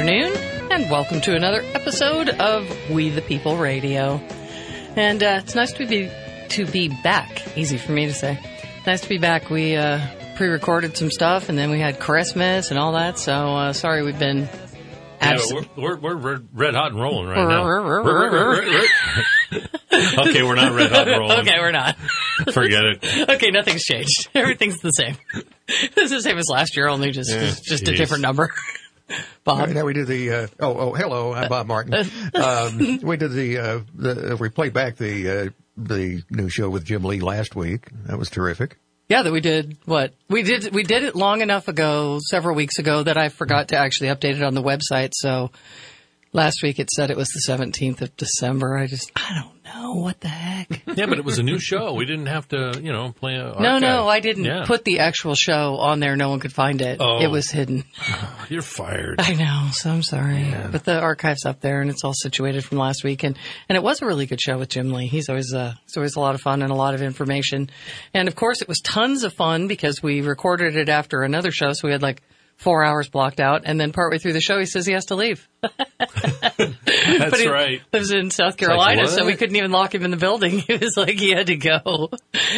afternoon, and welcome to another episode of We the People Radio. And it's nice to be back. Easy for me to say. Nice to be back. We pre-recorded some stuff, and then we had Christmas and all that. So sorry we've been. We're red hot and rolling right now. Okay, we're not red hot and rolling. Okay, we're not. Forget it. Okay, nothing's changed. Everything's the same. It's the same as last year, only just a different number. Bob. Right, now we did the, hello, I'm Bob Martin. We did we played back the new show with Jim Lee last week. That was terrific. Yeah, that we did what? We did it long enough ago, several weeks ago, that I forgot to actually update it on the website. So last week it said it was the 17th of December. I don't know. What the heck? Yeah, but it was a new show. We didn't have to, play an archive. No, I didn't put the actual show on there. No one could find it. Oh. It was hidden. You're fired. I know, so I'm sorry. Yeah. But the archive's up there, and it's all situated from last week. And it was a really good show with Jim Lee. He's always a lot of fun and a lot of information. And, of course, it was tons of fun because we recorded it after another show, so we had 4 hours blocked out, and then partway through the show, he says he has to leave. That's right. He lives in South Carolina, so we couldn't even lock him in the building. He was like, he had to go.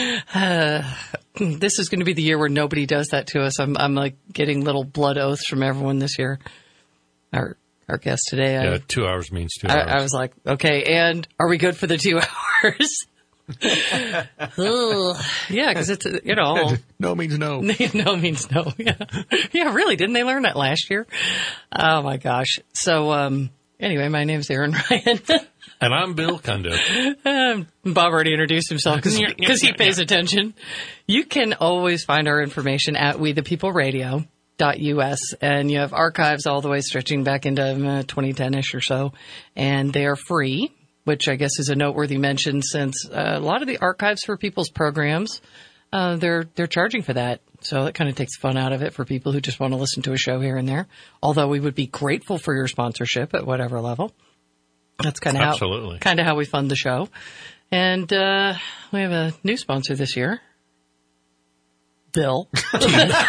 This is going to be the year where nobody does that to us. I'm getting little blood oaths from everyone this year. Our guest today. 2 hours means 2 hours. I was like, okay, and are we good for the 2 hours? Yeah, because it's, No means no. No means no. Yeah, really. Didn't they learn that last year? Oh, my gosh. So, anyway, my name's Aaron Ryan. And I'm Bill Kundo. Bob already introduced himself because he pays attention. You can always find our information at WeThePeopleRadio.us, and you have archives all the way stretching back into 2010-ish or so, and they are free, which I guess is a noteworthy mention since a lot of the archives for people's programs, they're charging for that. So that kind of takes fun out of it for people who just want to listen to a show here and there. Although we would be grateful for your sponsorship at whatever level. That's kind of how we fund the show. And we have a new sponsor this year. Bill. I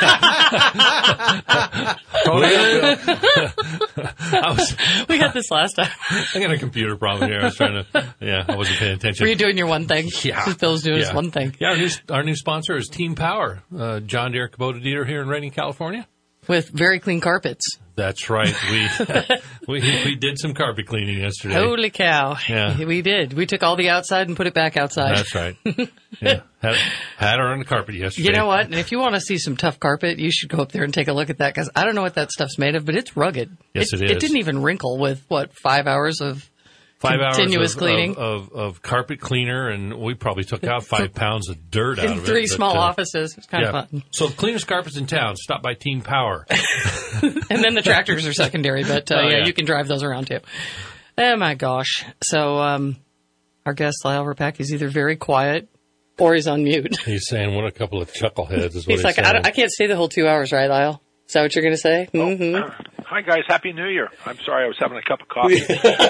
We had this last time. I got a computer problem here. I wasn't paying attention. Were you doing your one thing? Yeah. Bill's doing his one thing. Yeah, our new sponsor is Team Power. John Deere Kubota dealer here in Redding, California. With very clean carpets. That's right. We did some carpet cleaning yesterday. Holy cow. Yeah. We did. We took all the outside and put it back outside. That's right. Yeah. Had her on the carpet yesterday. You know what? And if you want to see some tough carpet, you should go up there and take a look at that, because I don't know what that stuff's made of, but it's rugged. Yes, it is. It didn't even wrinkle with, 5 hours of continuous cleaning? of carpet cleaner, and we probably took out 5 pounds of dirt out of it. In 3 small offices. It's kind of fun. So cleanest carpets in town, stop by Team Power. And then the tractors are secondary, but you can drive those around too. Oh my gosh. So our guest, Lyle Repack, is either very quiet or he's on mute. He's saying, what a couple of chuckleheads is what he's like, saying. I can't stay the whole 2 hours, right, Lyle? Is that what you're going to say? Mm-hmm. Hi, guys. Happy New Year. I'm sorry, I was having a cup of coffee.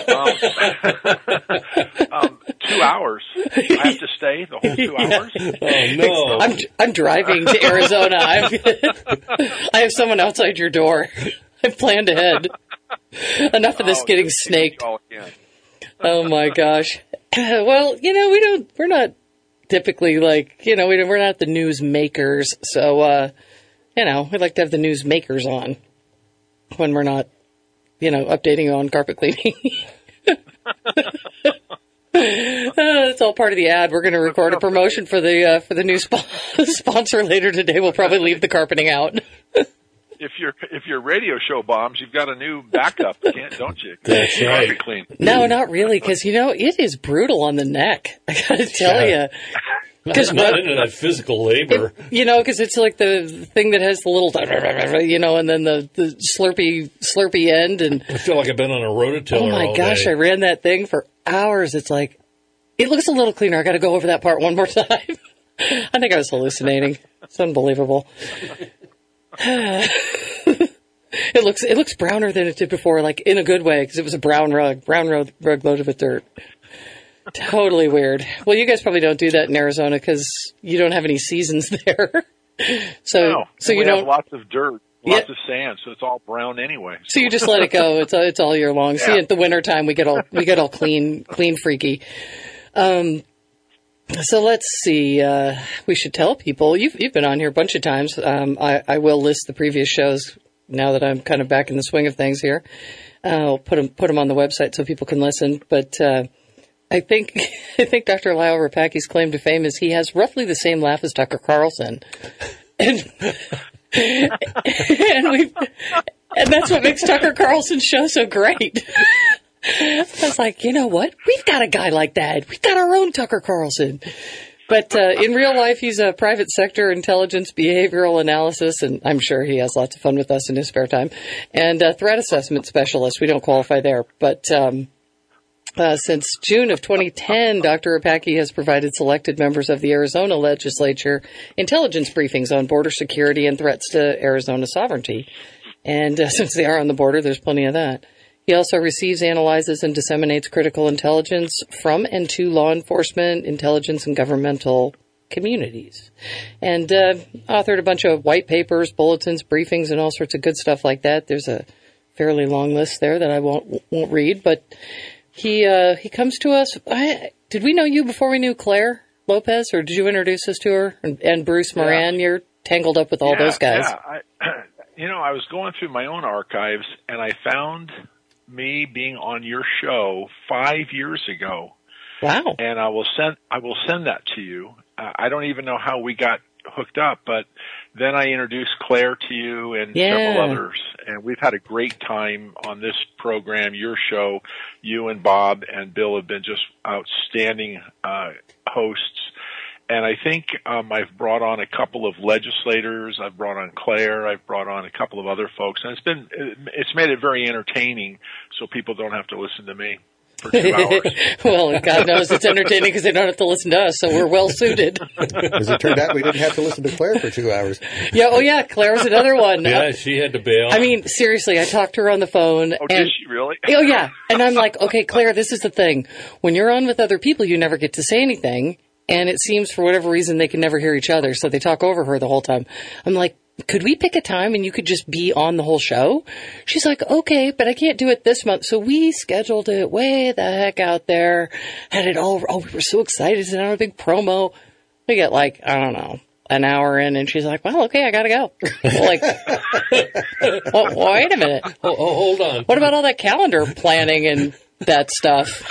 2 hours. I have to stay the whole 2 hours? Oh, no. I'm driving to Arizona. I have someone outside your door. I've planned ahead. Enough of this getting snaked. Oh, my gosh. Well, we're not typically we're not the news makers. So, we'd like to have the news makers on when we're not, updating on carpet cleaning. It's all part of the ad. We're going to record a promotion for the new sponsor later today. We'll probably leave the carpeting out. If your radio show bombs, you've got a new backup, don't you? That's right. Carpet clean. No, not really, because it is brutal on the neck. I got to tell you. Because not into that physical labor. Because it's like the thing that has the little, and then the slurpy end. And I feel like I've been on a rototiller. Oh my gosh, I ran that thing for hours. It's like, it looks a little cleaner. I got to go over that part one more time. I think I was hallucinating. It's unbelievable. It looks browner than it did before, like in a good way, because it was a brown rug loaded with dirt. Totally weird. Well, you guys probably don't do that in Arizona because you don't have any seasons there. So we you don't have lots of dirt. lots of sand, so it's all brown anyway. So you just let it go. It's all year long. Yeah. See, at the wintertime, we get all clean freaky. So let's see. We should tell people you've been on here a bunch of times. I will list the previous shows now that I'm kind of back in the swing of things here. I'll put them on the website so people can listen. But I think Dr. Lyle Rapacki's claim to fame is he has roughly the same laugh as Tucker Carlson, and that's what makes Tucker Carlson's show so great. I was like, you know what? We've got a guy like that. We've got our own Tucker Carlson. But in real life, he's a private sector intelligence behavioral analysis, and I'm sure he has lots of fun with us in his spare time, and a threat assessment specialist. We don't qualify there. But since June of 2010, Dr. Rapacki has provided selected members of the Arizona legislature intelligence briefings on border security and threats to Arizona sovereignty. And since they are on the border, there's plenty of that. He also receives, analyzes, and disseminates critical intelligence from and to law enforcement, intelligence, and governmental communities. And authored a bunch of white papers, bulletins, briefings, and all sorts of good stuff like that. There's a fairly long list there that I won't read, but he comes to us. Did we know you before we knew Claire Lopez, or did you introduce us to her? And Bruce Moran, you're tangled up with all those guys. Yeah, I was going through my own archives, and I found me being on your show 5 years ago. Wow. And I will send that to you. I don't even know how we got hooked up, but then I introduced Claire to you and several others, and we've had a great time on this program, your show. You and Bob and Bill have been just outstanding hosts. And I think I've brought on a couple of legislators. I've brought on Claire. I've brought on a couple of other folks, and it's made it very entertaining, so people don't have to listen to me for 2 hours. Well, God knows it's entertaining because they don't have to listen to us, so we're well suited. As it turned out, we didn't have to listen to Claire for 2 hours. Yeah. Oh, yeah. Claire was another one. Yeah, she had to bail. I mean, seriously, I talked to her on the phone. Oh, did she really? Oh, yeah. And I'm like, okay, Claire, this is the thing. When you're on with other people, you never get to say anything. And it seems for whatever reason they can never hear each other, so they talk over her the whole time. I'm like, could we pick a time and you could just be on the whole show? She's like, okay, but I can't do it this month. So we scheduled it way the heck out there. Had it all. Oh, we were so excited to have a big promo. We get like, I don't know, an hour in, and she's like, well, okay, I gotta go. Like, well, wait a minute. Oh, hold on. What about all that calendar planning and that stuff?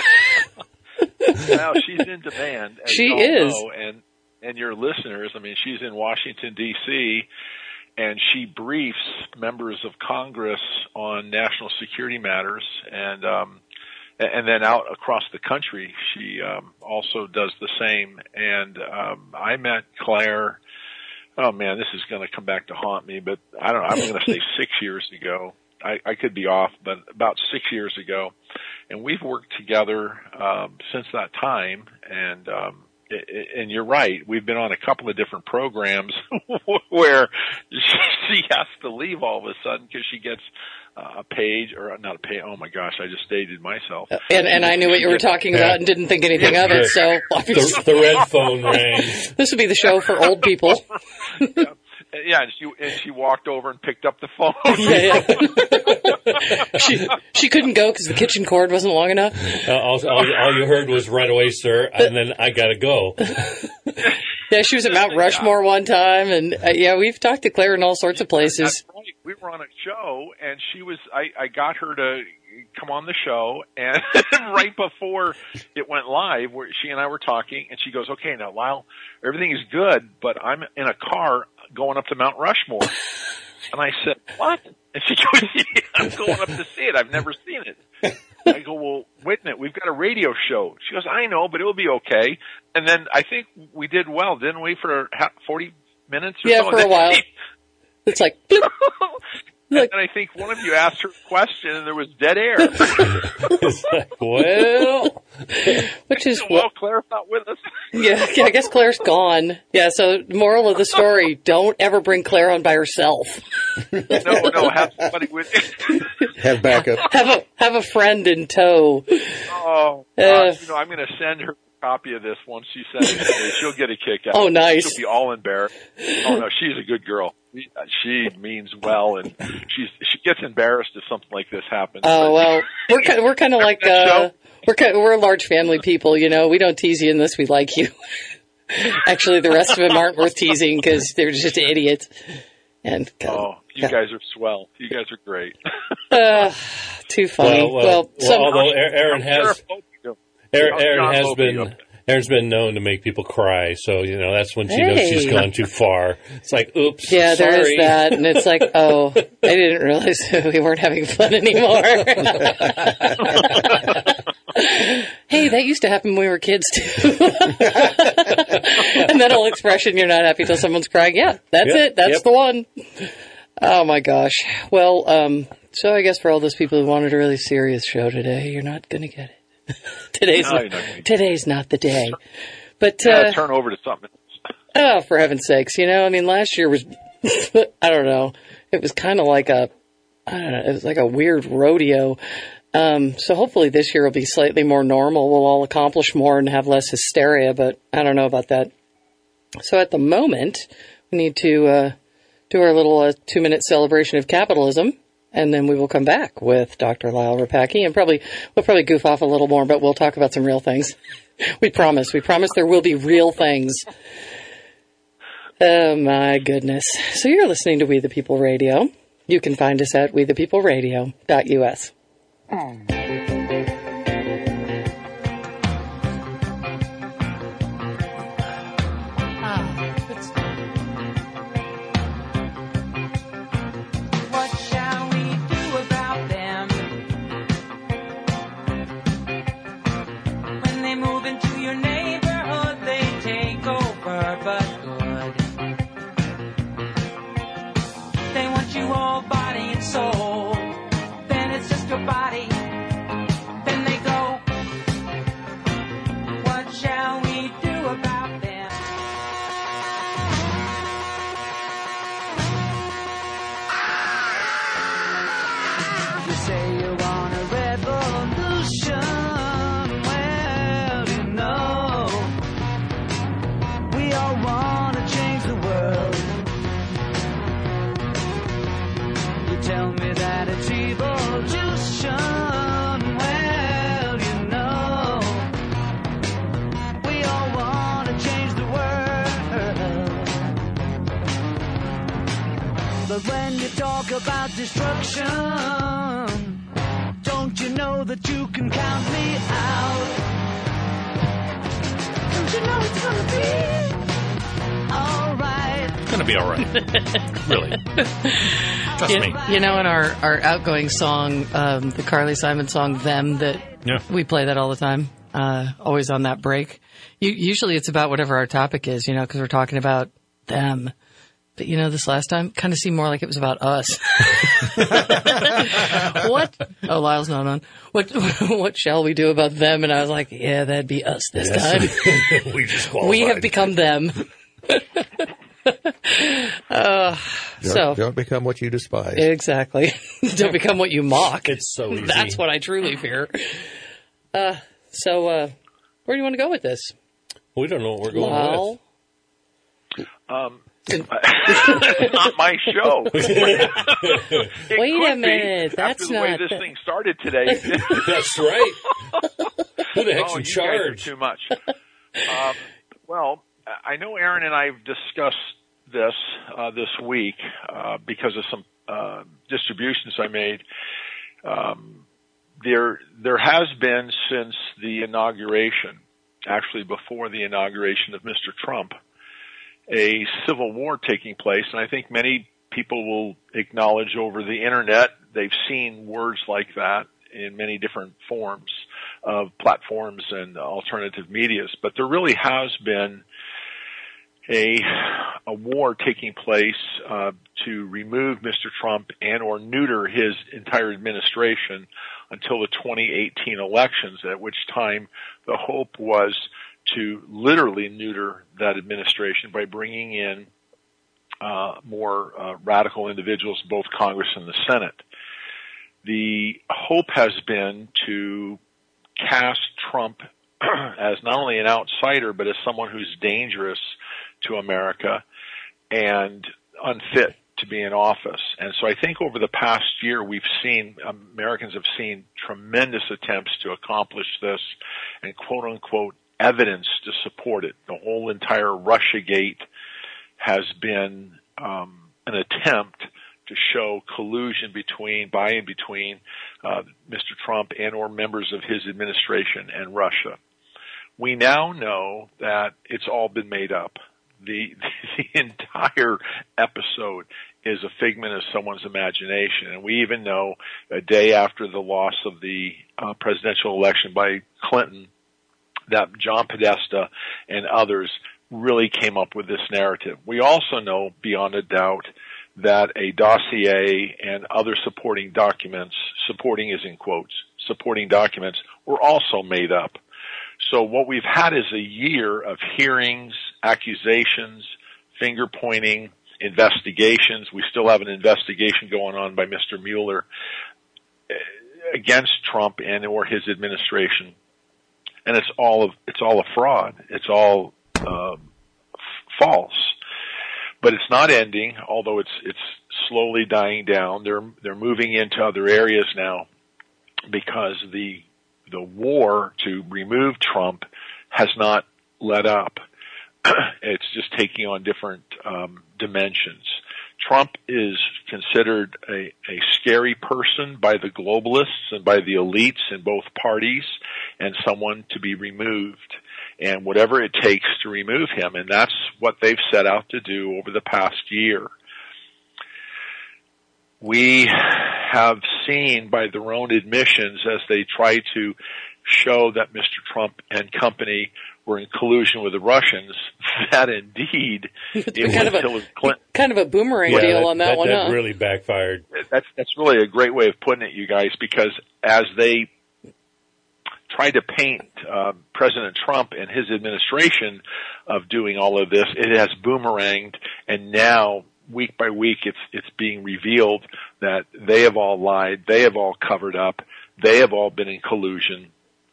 Well, she's in demand. She is. And your listeners, I mean, she's in Washington, D.C., and she briefs members of Congress on national security matters, and then out across the country, she also does the same. And I met Claire. Oh man, this is going to come back to haunt me, but I don't know. I'm going to say 6 years ago. I could be off, but about 6 years ago. And we've worked together since that time. And you're right. We've been on a couple of different programs where she has to leave all of a sudden because she gets a page, or not a page. Oh my gosh, I just dated myself. And I knew what you were talking about and didn't think anything of it. So the red phone rang. This would be the show for old people. Yeah, and she walked over and picked up the phone. Yeah. She couldn't go because the kitchen cord wasn't long enough. All you heard was "right away, sir," and then I gotta go. Yeah, she was at Mount Rushmore one time, and we've talked to Claire in all sorts of places. That's right. We were on a show, and she was. I got her to come on the show, and right before it went live, where she and I were talking, and she goes, "Okay, now Lyle, everything is good, but I'm in a car going up to Mount Rushmore." And I said, "What?" And she goes, "Yeah, I'm going up to see it. I've never seen it." I go, "Well, wait a minute. We've got a radio show." She goes, "I know, but it'll be okay." And then I think we did well, didn't we, for 40 minutes or so? Yeah, for a while. It's like, bloop. And I think one of you asked her a question, and there was dead air. It's like, well, which is Claire's not with us. Yeah, I guess Claire's gone. Yeah, so moral of the story: don't ever bring Claire on by herself. No, have somebody with you. Have backup. Have a friend in tow. Oh, I'm going to send her copy of this once you send it to me. She'll get a kick out. Oh, nice. She'll be all embarrassed. Oh no, she's a good girl. She means well, and she gets embarrassed if something like this happens. Oh well, we're kind of like we're large family people. You know, we don't tease you unless we like you. Actually, the rest of them aren't worth teasing because they're just idiots. And you guys are swell. You guys are great. Too funny. Although Erin's been known to make people cry, so that's when she knows she's gone too far. It's like, oops. Yeah, sorry. there is that, and it's like, oh, I didn't realize we weren't having fun anymore. Hey, that used to happen when we were kids too. And that whole expression, "You're not happy till someone's crying." Yeah, that's it. That's the one. Oh my gosh. Well, so I guess for all those people who wanted a really serious show today, you're not going to get it. Today's not the day. But turn over to something. Oh, for heaven's sakes! Last year was I don't know. It was kind of like it was like a weird rodeo. So hopefully this year will be slightly more normal. We'll all accomplish more and have less hysteria, but I don't know about that. So at the moment, we need to do our little 2-minute celebration of capitalism. And then we will come back with Dr. Lyle Rapacki, and we'll probably goof off a little more, but we'll talk about some real things. We promise there will be real things. Oh my goodness. So you're listening to We the People Radio. You can find us at wethepeopleradio.us. But when you talk about destruction, don't you know that you can count me out? Don't you know it's gonna be alright? It's gonna be alright. Really. Trust me. In our outgoing song, the Carly Simon song, Them, that we play that all the time, always on that break. Usually it's about whatever our topic is, because we're talking about them. But, this last time kind of seemed more like it was about us. What? Oh, Lyle's not on. What shall we do about them? And I was like, yeah, that'd be us this time. We have become them. Don't become what you despise. Exactly. Don't become what you mock. It's so easy. That's what I truly fear. Where do you want to go with this? We don't know what we're going with. It's not my show. Wait a minute. That's after the not way this thing started today. That's right. Who the heck's in you charge? guys are too much. Well, I know Erin and I have discussed this week because of some distributions I made. There has been since the inauguration, actually before the inauguration of Mr. Trump, a civil war taking place, and I think many people will acknowledge over the internet they've seen words like that in many different forms of platforms and alternative medias. But there really has been a war taking place to remove Mr. Trump and or neuter his entire administration until the 2018 elections, at which time the hope was to literally neuter that administration by bringing in more radical individuals, both Congress and the Senate. The hope has been to cast Trump as not only an outsider, but as someone who's dangerous to America and unfit to be in office. And so I think over the past year, Americans have seen tremendous attempts to accomplish this and quote unquote evidence to support it. The whole entire Russiagate has been an attempt to show collusion between Mr. Trump and or members of his administration and Russia. We now know that it's all been made up. The entire episode is a figment of someone's imagination. And we even know a day after the loss of the presidential election by Clinton that John Podesta and others really came up with this narrative. We also know beyond a doubt that a dossier and other supporting documents, supporting is in quotes, supporting documents were also made up. So what we've had is a year of hearings, accusations, finger pointing, investigations. We still have an investigation going on by Mr. Mueller against Trump and or his administration. And it's all a fraud. It's all false. But it's not ending, although it's slowly dying down. They're moving into other areas now because the war to remove Trump has not let up. It's just taking on different dimensions. Trump is considered a scary person by the globalists and by the elites in both parties, and someone to be removed, and whatever it takes to remove him. And that's what they've set out to do over the past year. We have seen by their own admissions as they try to show that Mr. Trump and company were in collusion with the Russians, that indeed it was Hillary Clinton. Kind of a boomerang deal on that one, huh? That really backfired. That's really a great way of putting it, you guys, because as they tried to paint President Trump and his administration of doing all of this, it has boomeranged, and now week by week it's being revealed that they have all lied, they have all covered up, they have all been in collusion.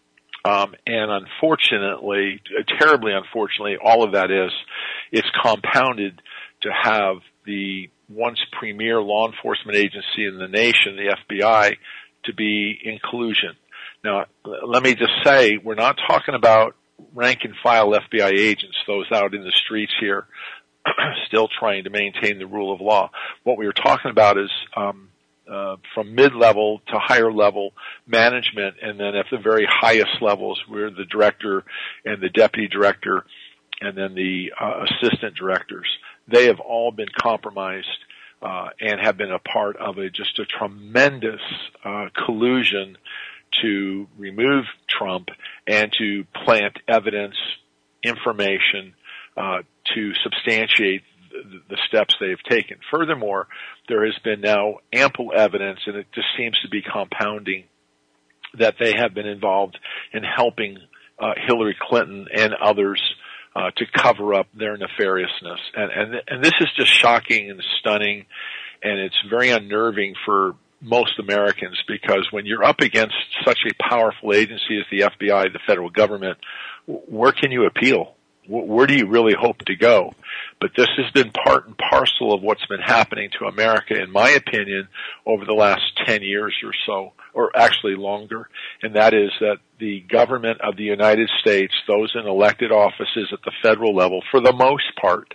And unfortunately, terribly unfortunately, all of that it's compounded to have the once premier law enforcement agency in the nation, the FBI, to be in collusion. Now, let me just say, we're not talking about rank and file FBI agents, those out in the streets here, still trying to maintain the rule of law. What we were talking about is from mid-level to higher level management, and then at the very highest levels, we're the director and the deputy director and then the assistant directors. They have all been compromised and have been a part of just a tremendous collusion to remove Trump and to plant evidence, information to substantiate the steps they've taken. Furthermore, there has been now ample evidence, and it just seems to be compounding, that they have been involved in helping Hillary Clinton and others to cover up their nefariousness. And this is just shocking and stunning, and it's very unnerving for most Americans, because when you're up against such a powerful agency as the FBI, the federal government, where can you appeal? Where do you really hope to go? But this has been part and parcel of what's been happening to America, in my opinion, over the last 10 years or so, or actually longer. And that is that the government of the United States, those in elected offices at the federal level, for the most part,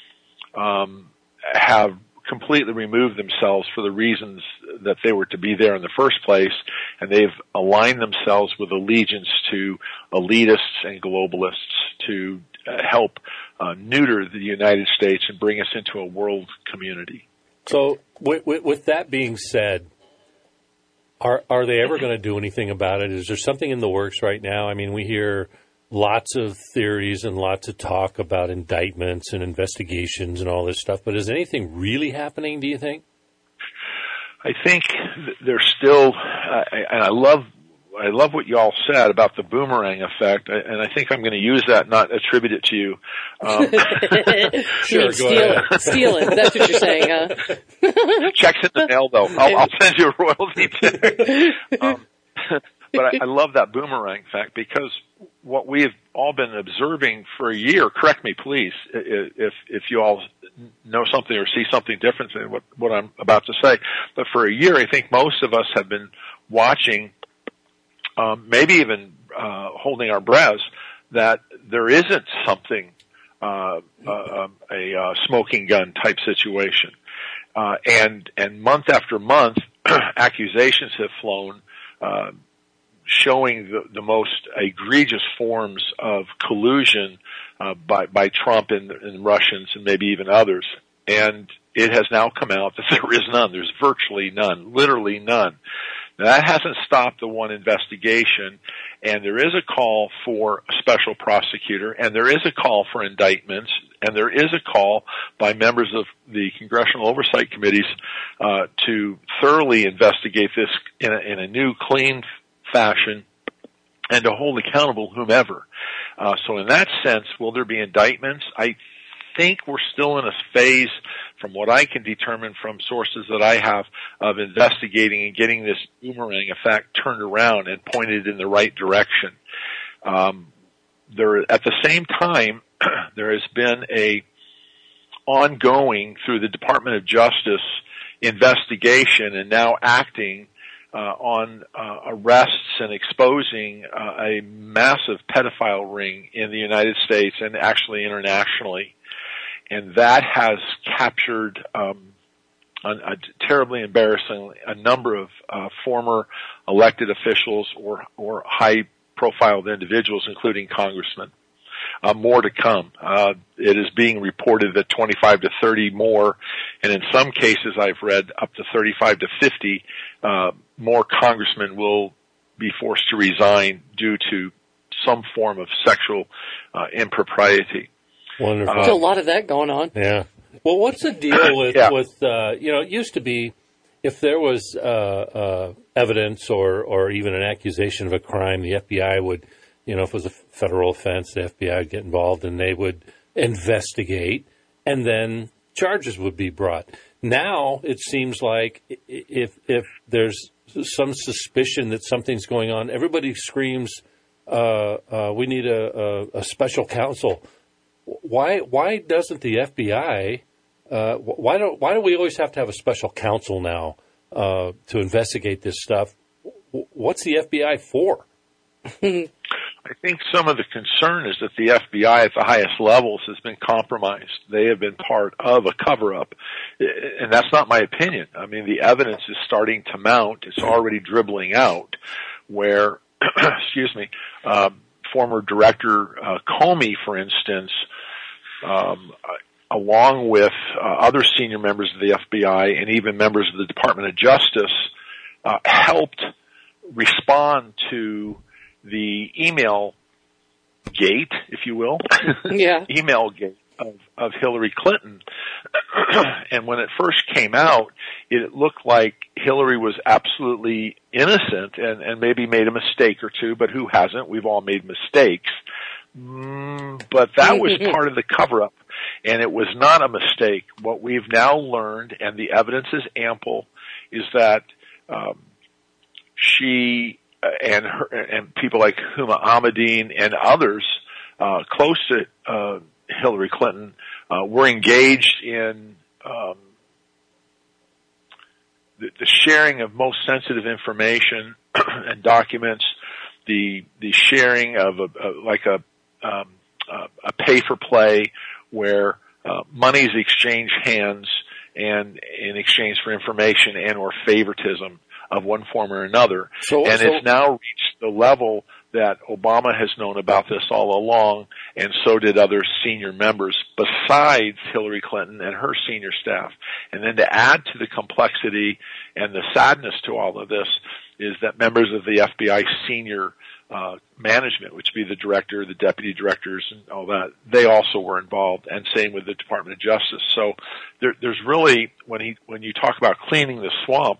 have completely removed themselves for the reasons that they were to be there in the first place, and they've aligned themselves with allegiance to elitists and globalists to help neuter the United States and bring us into a world community. So with that being said, are they ever going to do anything about it? Is there something in the works right now? I mean, we hear lots of theories and lots of talk about indictments and investigations and all this stuff, but is anything really happening, do you think? I think there's still, and I love what you all said about the boomerang effect, and I think I'm going to use that, not attribute it to you. Sure, go ahead. Steal it. That's what you're saying, huh? Check's in the mail, though. I'll send you a royalty check. But I love that boomerang effect, because what we have all been observing for a year. Correct me, please, if you all know something or see something different than what I'm about to say. But for a year, I think most of us have been watching, maybe even holding our breaths, that there isn't something, a smoking gun type situation. And month after month, accusations have flown, showing the most egregious forms of collusion, by Trump and Russians and maybe even others. And it has now come out that there is none. There's virtually none, literally none. Now, that hasn't stopped the one investigation, and there is a call for a special prosecutor, and there is a call for indictments, and there is a call by members of the Congressional Oversight Committees to thoroughly investigate this in a new, clean fashion and to hold accountable whomever. So in that sense, will there be indictments? I think we're still in a phase, from what I can determine from sources that I have, of investigating and getting this boomerang effect turned around and pointed in the right direction. There, at the same time, there has been a ongoing, through the Department of Justice, investigation and now acting on arrests and exposing a massive pedophile ring in the United States and actually internationally. And that has captured terribly embarrassing a number of former elected officials or high-profile individuals, including congressmen. More to come. It is being reported that 25 to 30 more, and in some cases I've read up to 35 to 50 more congressmen will be forced to resign due to some form of sexual impropriety. Wonderful. There's a lot of that going on. Yeah. Well, what's the deal with it used to be if there was evidence or even an accusation of a crime, the FBI would, if it was a federal offense, the FBI would get involved and they would investigate, and then charges would be brought. Now it seems like if there's some suspicion that something's going on, everybody screams, "We need a special counsel." Why doesn't the FBI? Why do we always have to have a special counsel now to investigate this stuff? What's the FBI for? I think some of the concern is that the FBI at the highest levels has been compromised. They have been part of a cover-up. And that's not my opinion. I mean, the evidence is starting to mount. It's already dribbling out where, former Director Comey, for instance, along with other senior members of the FBI and even members of the Department of Justice, helped respond to the email gate, if you will, email gate of Hillary Clinton. And when it first came out, it looked like Hillary was absolutely innocent and maybe made a mistake or two, but who hasn't? We've all made mistakes. But that was part of the cover-up, and it was not a mistake. What we've now learned, and the evidence is ample, is that she and people like Huma Ahmadine and others close to Hillary Clinton were engaged in the sharing of most sensitive information and documents, the sharing of a pay for play where money is exchanged hands and in exchange for information and or favoritism of one form or another. It's now reached the level that Obama has known about this all along, and so did other senior members besides Hillary Clinton and her senior staff. And then to add to the complexity and the sadness to all of this is that members of the FBI senior management, which would be the director, the deputy directors, and all that, they also were involved, and same with the Department of Justice. So there's really, when you talk about cleaning the swamp,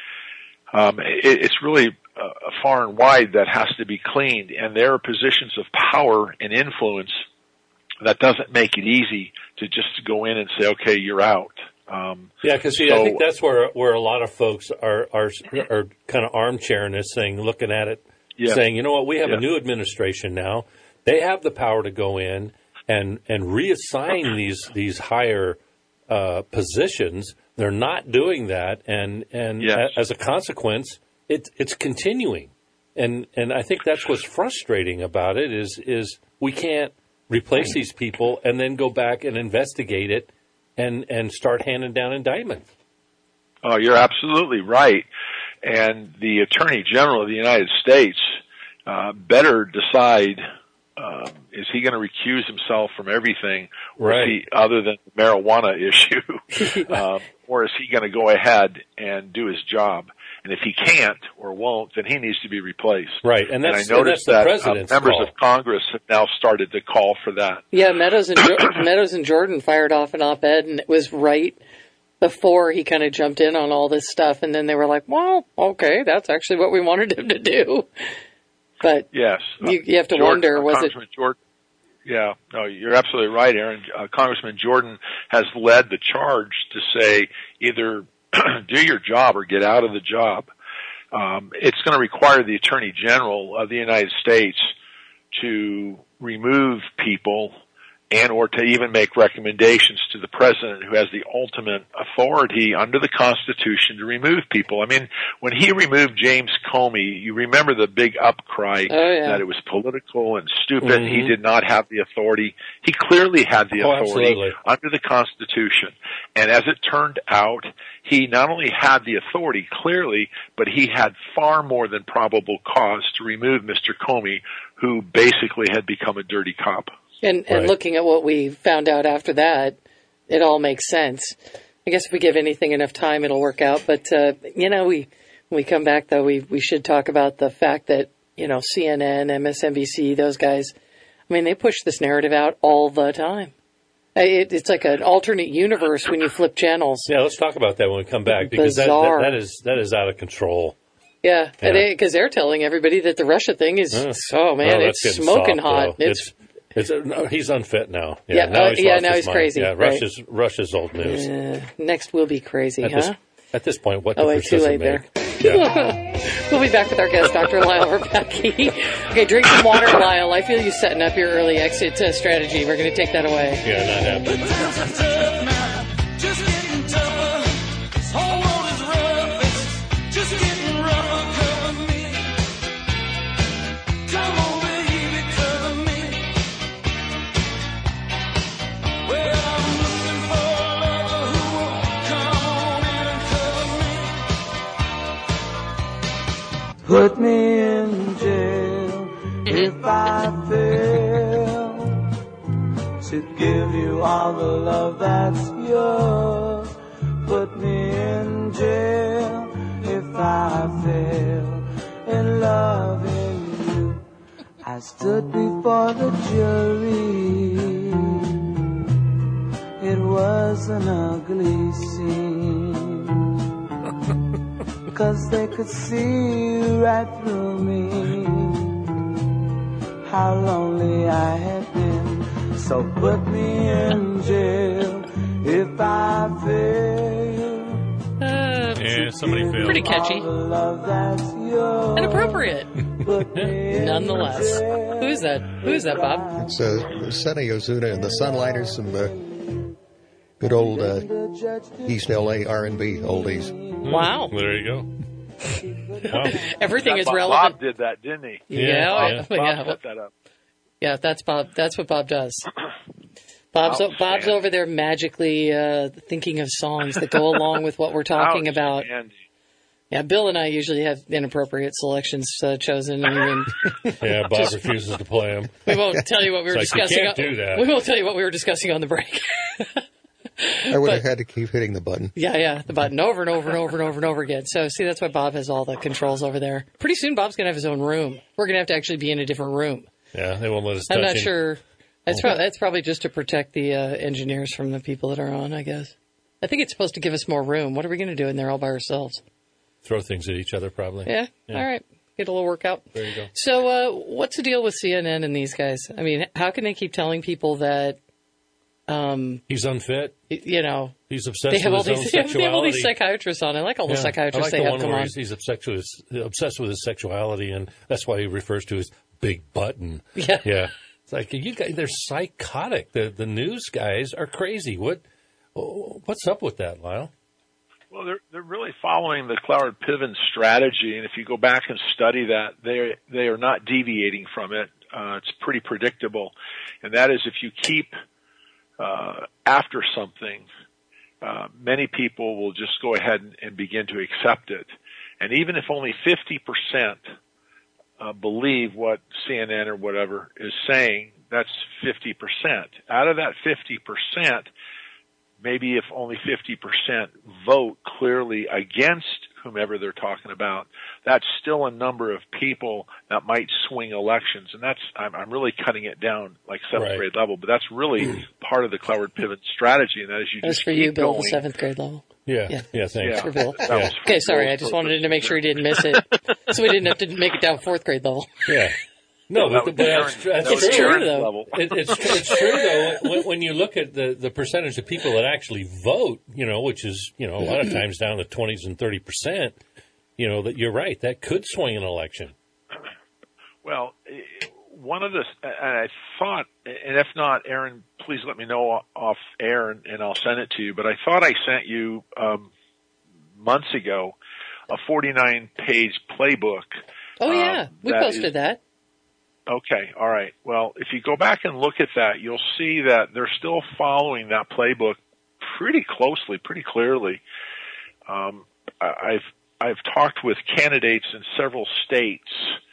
it's really far and wide that has to be cleaned, and there are positions of power and influence that doesn't make it easy to just go in and say, okay, you're out. Because I think that's where a lot of folks are kind of armchairing this thing, looking at it saying, you know what, we have a new administration now. They have the power to go in and reassign these higher positions. They're not doing that, and as a consequence, it's continuing. And I think that's what's frustrating about it is we can't replace these people and then go back and investigate it and start handing down indictments. Oh, you're absolutely right. And the Attorney General of the United States better decide, is he going to recuse himself from everything, or is he, other than the marijuana issue, or is he going to go ahead and do his job? And if he can't or won't, then he needs to be replaced. Right, and I noticed that members of Congress have now started to call for that. Yeah, Meadows and Jordan fired off an op-ed, and it was right before he kind of jumped in on all this stuff, and then they were like, well, okay, that's actually what we wanted him to do. But yes, you have to wonder, was it... Jordan, yeah, no, you're absolutely right, Aaron. Congressman Jordan has led the charge to say either do your job or get out of the job. It's going to require the Attorney General of the United States to remove people and or to even make recommendations to the president, who has the ultimate authority under the Constitution to remove people. I mean, when he removed James Comey, you remember the big upcry that it was political and stupid. Mm-hmm. He did not have the authority. He clearly had the authority under the Constitution. And as it turned out, he not only had the authority clearly, but he had far more than probable cause to remove Mr. Comey, who basically had become a dirty cop. And looking at what we found out after that, it all makes sense. I guess if we give anything enough time, it'll work out. But, when we come back, though, we should talk about the fact that, CNN, MSNBC, those guys, I mean, they push this narrative out all the time. It's like an alternate universe when you flip channels. Yeah, let's talk about that when we come back, because that is out of control. Yeah, because they're telling everybody that the Russia thing is, it's smoking hot. He's unfit now. Now he's crazy. Yeah, Russia's old news. Next will be crazy, at this point, what difference does it make? We'll be back with our guest, Dr. Lyle Verpatke. Okay, drink some water, Lyle. I feel you setting up your early exit strategy. We're going to take that away. Yeah, not happening. Put me in jail if I fail to give you all the love that's yours. Put me in jail if I fail in loving you. I stood before the jury. It was an ugly scene. 'Cause they could see right through me, how lonely I had been. So put me in jail if I fail. Somebody failed. Pretty catchy. And appropriate. Nonetheless. Who's that? Who's that, Bob? It's Sonny Ozuna and the Sunlighters, some good old East L.A. R&B oldies. Wow. There you go. Wow. Everything is relevant. Bob did that, didn't he? Yeah. Bob set that up. Yeah, that's Bob. That's what Bob does. Bob's over there magically thinking of songs that go along with what we're talking about. Yeah, Bill and I usually have inappropriate selections chosen. Yeah, Bob refuses to play them. We won't tell you what we were discussing. You can't do that. We won't tell you what we were discussing on the break. I would have had to keep hitting the button. Yeah, the button over and over and over and over and over again. So, see, that's why Bob has all the controls over there. Pretty soon, Bob's going to have his own room. We're going to have to actually be in a different room. Yeah, they won't let us touch I'm not sure. That's probably just to protect the engineers from the people that are on, I guess. I think it's supposed to give us more room. What are we going to do in there all by ourselves? Throw things at each other, probably. Yeah. All right. Get a little workout. There you go. So what's the deal with CNN and these guys? I mean, how can they keep telling people that He's unfit. You know, He's obsessed they have with all his own these sexuality. they have all these psychiatrists on. I like all the psychiatrists they have come on. He's obsessed with his sexuality, and that's why he refers to his big button. Yeah. Yeah. It's like, you guys, they're psychotic. The news guys are crazy. What's up with that, Lyle? Well, they're really following the Cloward Piven strategy, and if you go back and study that, they are not deviating from it. It's pretty predictable, and that is if you keep after something, many people will just go ahead and begin to accept it. And even if only 50% believe what CNN or whatever is saying, that's 50%. Out of that 50%, maybe if only 50% vote clearly against whomever they're talking about, that's still a number of people that might swing elections. And I'm really cutting it down like seventh grade level, but that's really part of the Cloward Piven strategy. And that is That's for you, Bill, the seventh grade level. Yeah, thanks. Yeah. For Bill. Yeah. Okay, sorry, I just wanted to make sure he didn't miss it, so we didn't have to make it down fourth grade level. Yeah. No, but that's It's true, though. It's true, though, when you look at the percentage of people that actually vote, which is, a lot of times down to 20s and 30%, that you're right, that could swing an election. Well, one of the, and I thought, and if not, Aaron, please let me know off air and I'll send it to you, but I thought I sent you months ago a 49-page playbook. Oh, yeah, we posted that. Okay, all right. Well, if you go back and look at that, you'll see that they're still following that playbook pretty closely, pretty clearly. I've talked with candidates in several states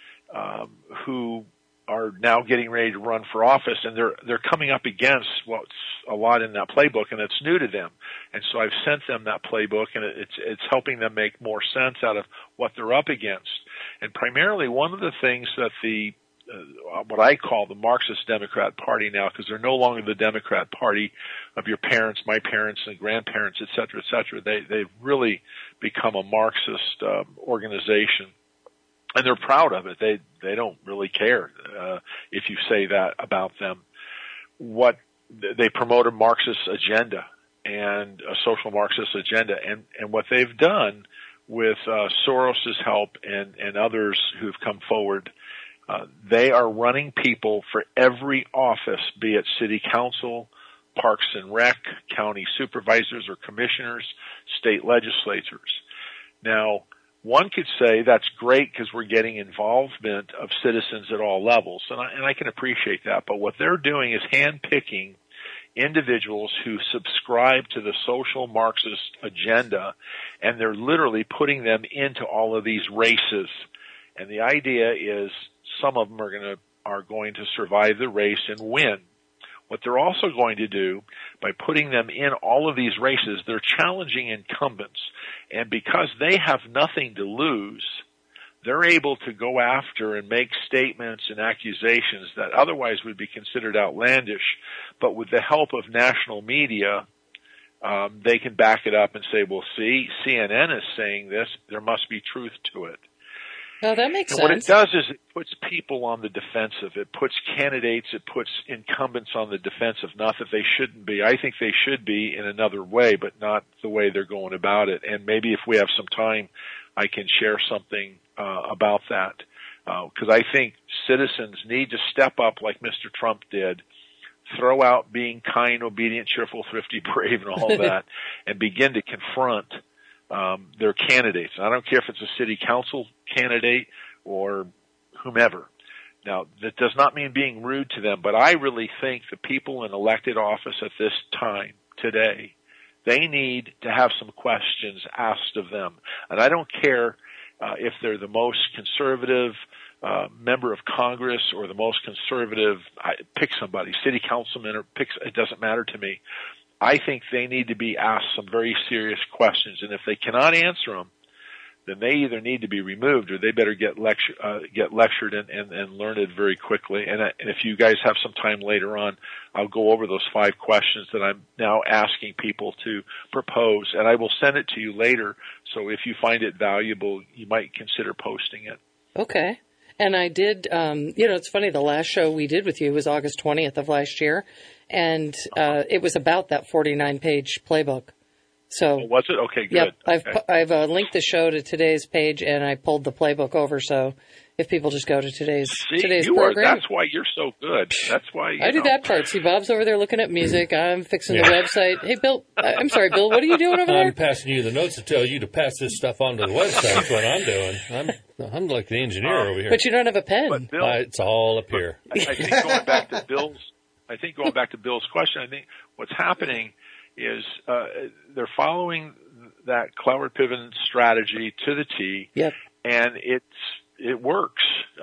who are now getting ready to run for office, and they're coming up against what's a lot in that playbook, and it's new to them. And so I've sent them that playbook, and it's helping them make more sense out of what they're up against. And primarily, one of the things that what I call the Marxist Democrat Party now, because they're no longer the Democrat Party of your parents, my parents, and grandparents, et cetera, et cetera. They've really become a Marxist organization, and they're proud of it. They don't really care if you say that about them. They promote a Marxist agenda and a social Marxist agenda, and what they've done with Soros's help and others who've come forward. They are running people for every office, be it city council, parks and rec, county supervisors or commissioners, state legislators. Now, one could say that's great because we're getting involvement of citizens at all levels, and I can appreciate that. But what they're doing is handpicking individuals who subscribe to the social Marxist agenda, and they're literally putting them into all of these races. And the idea is some of them are going to survive the race and win. What they're also going to do by putting them in all of these races, they're challenging incumbents. And because they have nothing to lose, they're able to go after and make statements and accusations that otherwise would be considered outlandish. But with the help of national media, they can back it up and say, well, see, CNN is saying this. There must be truth to it. Oh, that makes sense. What it does is it puts people on the defensive. It puts candidates, it puts incumbents on the defensive. Not that they shouldn't be. I think they should be in another way, but not the way they're going about it. And maybe if we have some time, I can share something about that. Because I think citizens need to step up like Mr. Trump did, throw out being kind, obedient, cheerful, thrifty, brave, and all that, and begin to confront their candidates. And I don't care if it's a city council candidate or whomever. Now, that does not mean being rude to them, but I really think the people in elected office at this time, today, they need to have some questions asked of them. And I don't care if they're the most conservative member of Congress or the most conservative, pick somebody, city councilman, or it doesn't matter to me. I think they need to be asked some very serious questions, and if they cannot answer them, then they either need to be removed or they better get lectured and learn it very quickly. And if you guys have some time later on, I'll go over those 5 questions that I'm now asking people to propose, and I will send it to you later. So if you find it valuable, you might consider posting it. Okay. And I did, it's funny, the last show we did with you was August 20th of last year. and it was about that 49-page playbook. So Oh, was it? Okay, good. Yep, I've linked the show to today's page, and I pulled the playbook over. So if people just go to today's program, that's why you're so good. That's why I do that part. See, Bob's over there looking at music. I'm fixing the website. Hey, Bill. I'm sorry, Bill. What are you doing over there? I'm passing you the notes to tell you to pass this stuff on to the website. That's what I'm doing. I'm like the engineer over here. But you don't have a pen. But Bill, it's all up here. I think going back to Bill's question, I think what's happening is they're following that Cloward Piven strategy to the T, and it works.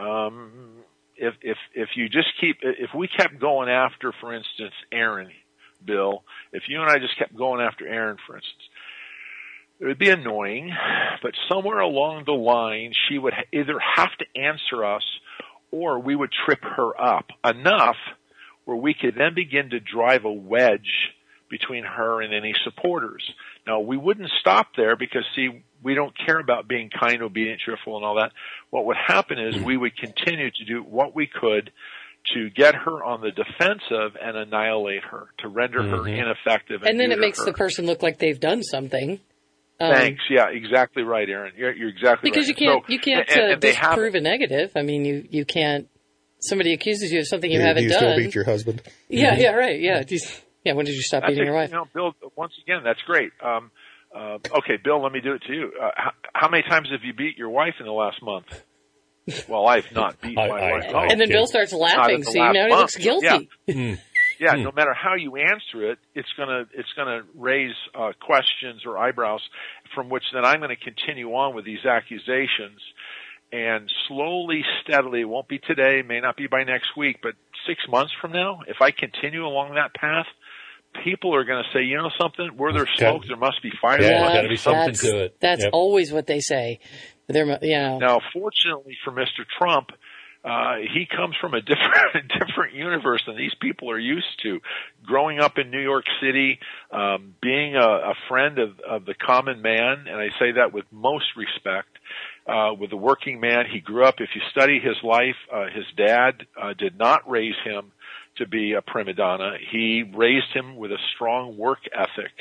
If you just if we kept going after, for instance, Aaron, Bill, if you and I just kept going after Aaron, for instance, it would be annoying, but somewhere along the line, she would either have to answer us or we would trip her up enough where we could then begin to drive a wedge between her and any supporters. Now, we wouldn't stop there because, see, we don't care about being kind, obedient, cheerful, and all that. What would happen is we would continue to do what we could to get her on the defensive and annihilate her, to render her ineffective. And then it makes the person look like they've done something. Thanks. Yeah, exactly right, Aaron. You're exactly because right. Because you can't disprove a negative. I mean, you can't. Somebody accuses you of something you haven't done. Do you still beat your husband? Yeah, yeah, right. Yeah. Yeah, when did you stop beating your wife? Bill, once again, that's great. Okay, Bill, let me do it to you. How many times have you beat your wife in the last month? Well, I've not beat my wife. And then Bill starts laughing. See, now he looks guilty. Yeah, no matter how you answer it, it's gonna raise questions or eyebrows, from which then I'm going to continue on with these accusations, and slowly, steadily, it won't be today, may not be by next week, but 6 months from now, if I continue along that path, people are going to say, you know something, where there's smoke, there must be fire. Yeah, there's got to be something to it. That's always what they say. Now, fortunately for Mr. Trump, he comes from a different universe than these people are used to. Growing up in New York City, being a friend of the common man, and I say that with most respect, with the working man. He grew up, if you study his life, his dad did not raise him to be a prima donna. He raised him with a strong work ethic.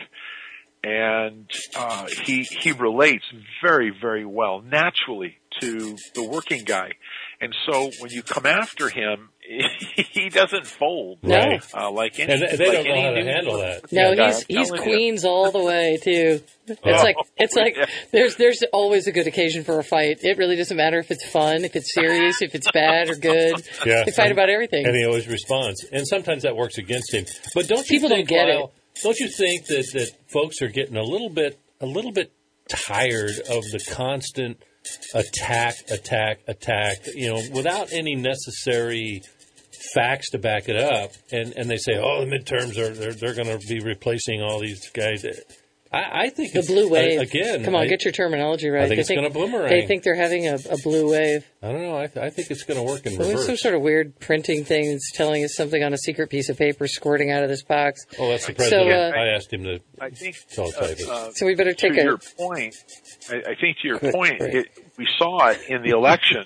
And he relates very, very well, naturally, to the working guy. And so when you come after him, he doesn't fold. Right. Like any, and they don't know how to handle that. No, he's Queens all the way too. It's like there's always a good occasion for a fight. It really doesn't matter if it's fun, if it's serious, if it's bad or good. Yeah. They fight about everything. And he always responds. And sometimes that works against him. But don't you People think, don't get it. Don't you think that folks are getting a little bit tired of the constant attack, without any necessary facts to back it up, and they say, oh, the midterms they're going to be replacing all these guys. I think the blue wave again. Come on, get your terminology right. I think it's going to boomerang. They think they're having a blue wave. I don't know. I think it's going to work in reverse. There's some sort of weird printing thing that's telling us something on a secret piece of paper squirting out of this box. Oh, that's the president. I asked him to. I think. So we better take your point. I think to your point, we saw it in the election.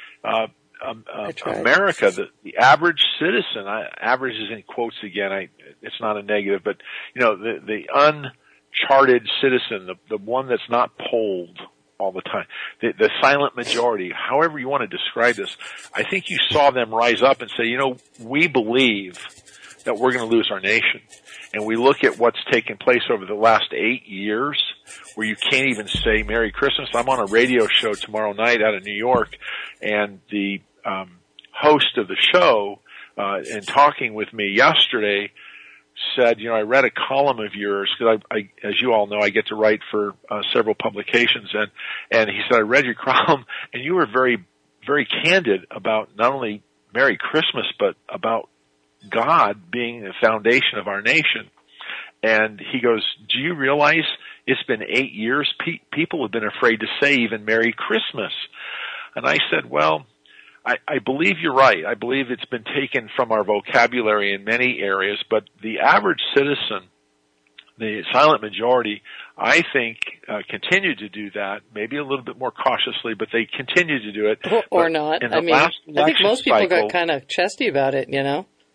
America, the average citizen, average is in quotes again. It's not a negative, but the uncharted citizen, the one that's not polled all the time, the silent majority, however you want to describe this, I think you saw them rise up and say, we believe that we're going to lose our nation. And we look at what's taken place over the last 8 years, where you can't even say Merry Christmas. I'm on a radio show tomorrow night out of New York, and the host of the show, in talking with me yesterday, said, I read a column of yours, because I, as you all know, I get to write for several publications, and he said, I read your column, and you were very, very candid about not only Merry Christmas, but about God being the foundation of our nation. And he goes, do you realize it's been 8 years? People have been afraid to say even Merry Christmas. And I said, well, I believe you're right. I believe it's been taken from our vocabulary in many areas, but the average citizen, the silent majority, I think, continue to do that, maybe a little bit more cautiously, but they continue to do it. Or not. I think most people got kind of chesty about it,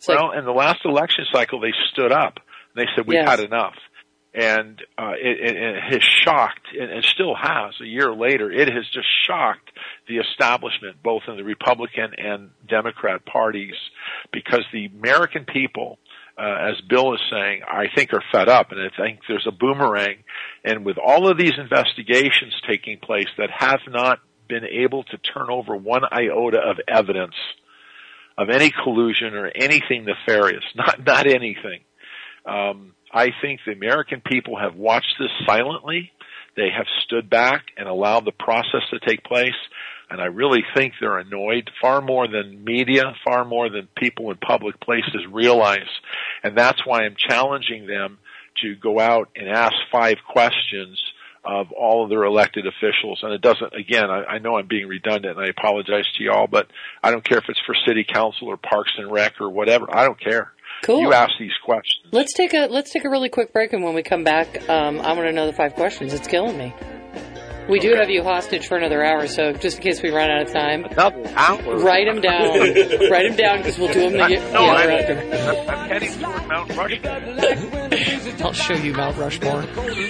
Well, in the last election cycle, they stood up. They said, we've had enough. And it has shocked, and it still has, a year later, it has just shocked the establishment, both in the Republican and Democrat parties, because the American people, as Bill is saying, I think are fed up, and I think there's a boomerang. And with all of these investigations taking place that have not been able to turn over one iota of evidence of any collusion or anything nefarious, not anything. I think the American people have watched this silently. They have stood back and allowed the process to take place. And I really think they're annoyed far more than media, far more than people in public places realize. And that's why I'm challenging them to go out and ask 5 questions of all of their elected officials. And it doesn't, again, I know I'm being redundant and I apologize to y'all, but I don't care if it's for city council or parks and rec or whatever. I don't care. Cool. You ask these questions. Let's take a really quick break, and when we come back, I want to know the 5 questions. It's killing me. We do have you hostage for another hour, so just in case we run out of time, another hour. Write them down. Write them down because we'll do them together. I'm heading toward Mount Rushmore. I'll show you Mount Rushmore.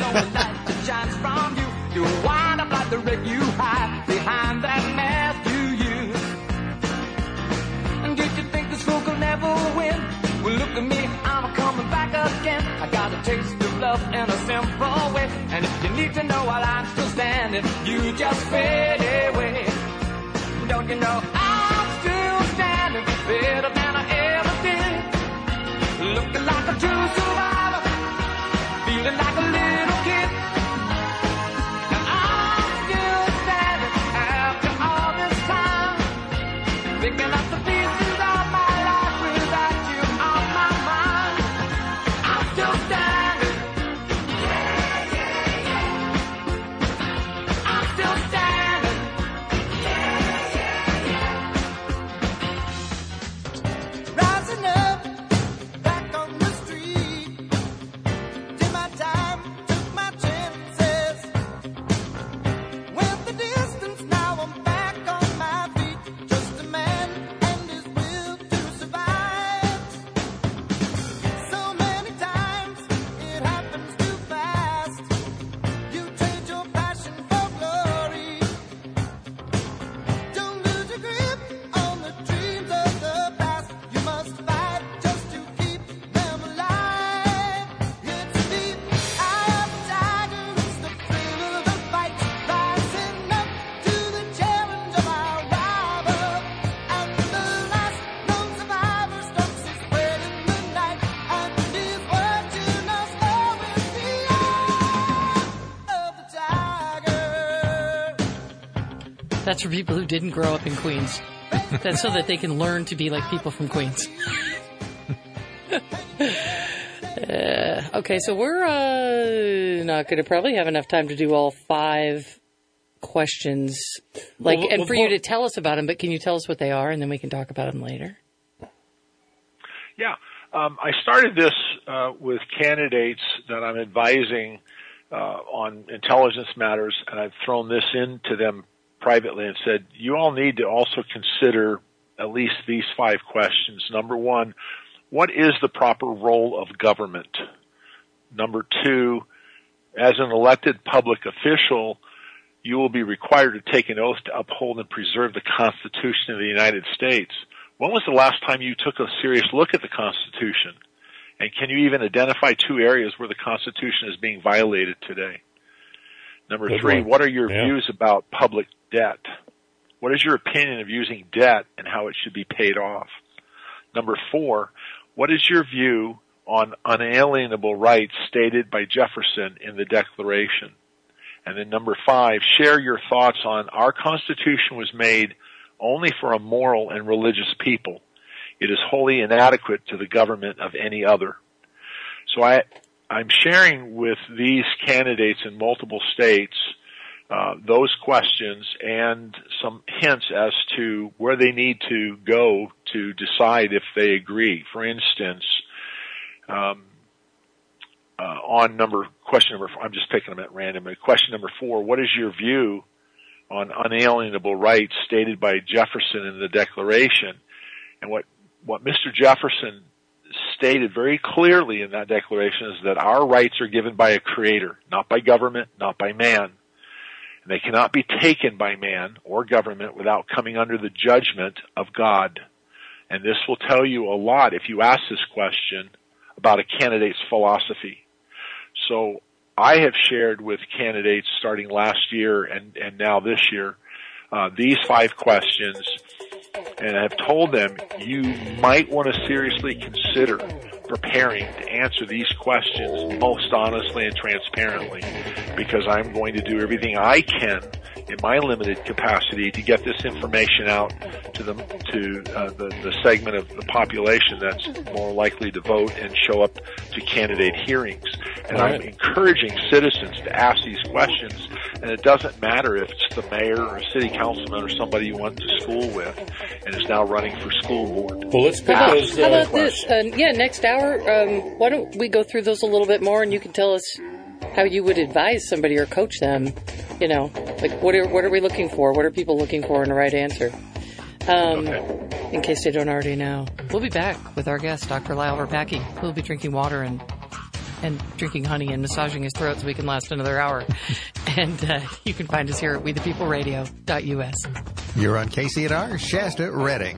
You wind up like the wreck you hide behind that mask you use. And did you think this fool could never win? Well, look at me, I'm coming back again. I got a taste of love in a simple way. And if you need to know while I'm still standing, you just fade away. Don't you know I'm still standing better than I ever did? Looking like a true survivor, feeling like a little kid. And I'm still standing after all this time, picking up the pieces of my life without you on my mind. I'm still standing. I'm still standing. Rising up, back on the street. Did my time, took my chances. Went the distance, now I'm back on my feet. Just a man and his will to survive. So many times it happens too fast. You trade your passion for glory. Don't lose your grip on the dreams of the past. You must fight just to keep them alive. It's the eye of the tiger, it's the thrill of the fight. Rising up to the challenge of our rival. And the last known survivor stalks his prey in the night. And he's watching us all with the eye of the tiger. That's for people who didn't grow up in Queens. That's so that they can learn to be like people from Queens. Okay, so we're not going to probably have enough time to do all 5 questions, and for you to tell us about them. But can you tell us what they are, and then we can talk about them later? Yeah. I started this with candidates that I'm advising on intelligence matters, and I've thrown this into them privately and said, you all need to also consider at least these 5 questions. Number 1, what is the proper role of government? Number 2, as an elected public official, you will be required to take an oath to uphold and preserve the Constitution of the United States. When was the last time you took a serious look at the Constitution? And can you even identify 2 areas where the Constitution is being violated today? Number 3, what are your views about public debt? What is your opinion of using debt and how it should be paid off? Number 4, what is your view on unalienable rights stated by Jefferson in the Declaration? And then number 5, share your thoughts on our Constitution was made only for a moral and religious people. It is wholly inadequate to the government of any other. So I'm sharing with these candidates in multiple states those questions and some hints as to where they need to go to decide if they agree. For instance, question number 4, I'm just picking them at random. Question number 4, what is your view on unalienable rights stated by Jefferson in the Declaration? And what what Mr. Jefferson stated very clearly in that declaration is that our rights are given by a creator, not by government, not by man. And they cannot be taken by man or government without coming under the judgment of God. And this will tell you a lot if you ask this question about a candidate's philosophy. So I have shared with candidates starting last year and now this year these 5 questions, and I've told them you might want to seriously consider preparing to answer these questions most honestly and transparently, because I'm going to do everything I can in my limited capacity to get this information out to the segment of the population that's more likely to vote and show up to candidate hearings. And I'm encouraging citizens to ask these questions, and it doesn't matter if it's the mayor or a city councilman or somebody you went to school with and is now running for school board. Well, let's put those How about questions. this? Next hour, why don't we go through those a little bit more, and you can tell us how you would advise somebody or coach them. You know, like what are we looking for? What are people looking for in the right answer? In case they don't already know. We'll be back with our guest, Dr. Lyle Verpacke, who will be drinking water and drinking honey and massaging his throat so we can last another hour. And you can find us here at WeThePeopleRadio.us. You're on KCNR, Shasta, Redding.